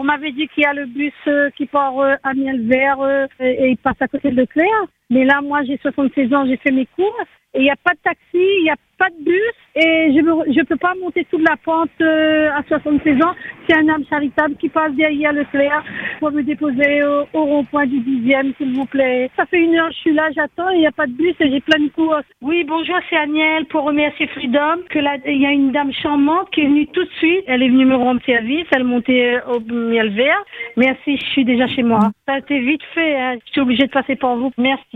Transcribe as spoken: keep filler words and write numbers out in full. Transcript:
m'avait dit qu'il y a le bus euh, qui part euh, à Miel-Vert euh, et il passe à côté de Leclerc. Mais là, moi, j'ai soixante-seize ans, j'ai fait mes courses et il n'y a pas de taxi, il n'y a pas de bus et je ne je peux pas monter toute la pente euh, à soixante-seize ans. C'est un âme charitable qui passe derrière Leclerc pour me déposer au, au rond-point du dixième, s'il vous plaît. Ça fait une heure que je suis là, j'attends et il n'y a pas de bus et j'ai plein de courses. Oui, bonjour, c'est Agnelle pour remercier Freedom. Que là, il y a une dame charmante qui est venue tout de suite. Elle est venue me rendre service, elle est montée au Miel Vert. Merci, je suis déjà chez moi. Ça a été vite fait, hein. Je suis obligée de passer par vous. Merci.